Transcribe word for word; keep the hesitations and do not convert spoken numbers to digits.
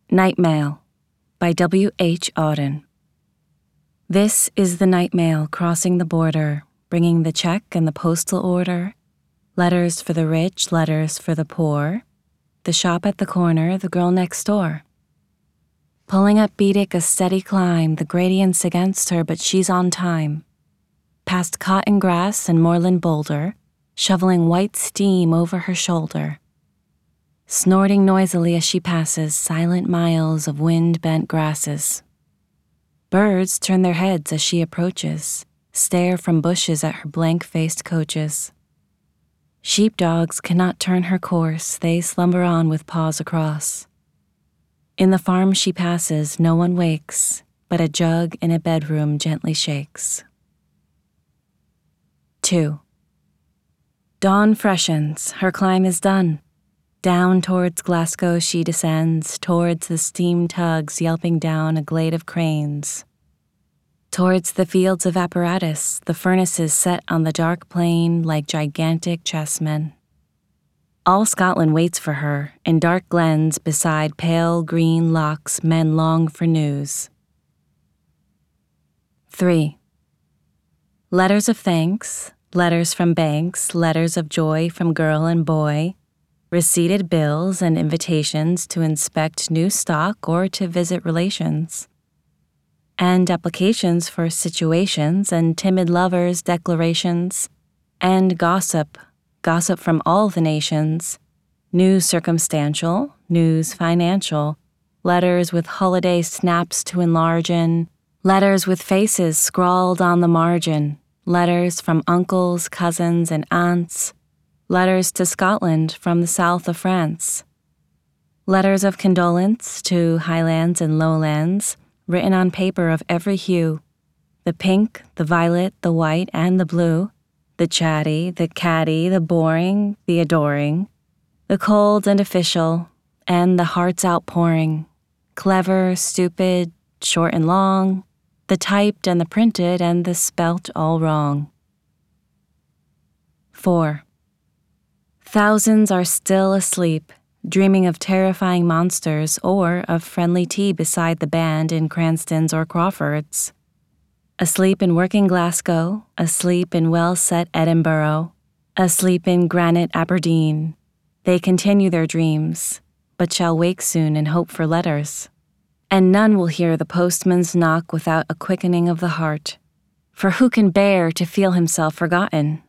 Night Mail by W H Auden. This is the night mail crossing the border, bringing the check and the postal order, letters for the rich, letters for the poor, the shop at the corner, the girl next door. Pulling up Beedick a steady climb, the gradient's against her, but she's on time. Past cotton grass and moorland boulder, shoveling white steam over her shoulder. Snorting noisily as she passes silent miles of wind-bent grasses. Birds turn their heads as she approaches, stare from bushes at her blank-faced coaches. Sheepdogs cannot turn her course, they slumber on with paws across. In the farm she passes, no one wakes, but a jug in a bedroom gently shakes. Two. Dawn freshens, her climb is done. Down towards Glasgow she descends, towards the steam tugs yelping down a glade of cranes. Towards the fields of apparatus, the furnaces set on the dark plain like gigantic chessmen. All Scotland waits for her, in dark glens beside pale green lochs men long for news. Three. Letters of thanks, letters from banks, letters of joy from girl and boy, receipted bills and invitations to inspect new stock or to visit relations, and applications for situations and timid lovers' declarations, and gossip, gossip from all the nations, news circumstantial, news financial, letters with holiday snaps to enlarge in, letters with faces scrawled on the margin, letters from uncles, cousins, and aunts, letters to Scotland from the south of France. Letters of condolence to highlands and lowlands, written on paper of every hue, the pink, the violet, the white, and the blue, the chatty, the catty, the boring, the adoring, the cold and official, and the hearts outpouring, clever, stupid, short and long, the typed and the printed and the spelt all wrong. Four. Thousands are still asleep, dreaming of terrifying monsters or of friendly tea beside the band in Cranston's or Crawford's. Asleep in working Glasgow, asleep in well-set Edinburgh, asleep in granite Aberdeen. They continue their dreams, but shall wake soon and hope for letters. And none will hear the postman's knock without a quickening of the heart, for who can bear to feel himself forgotten?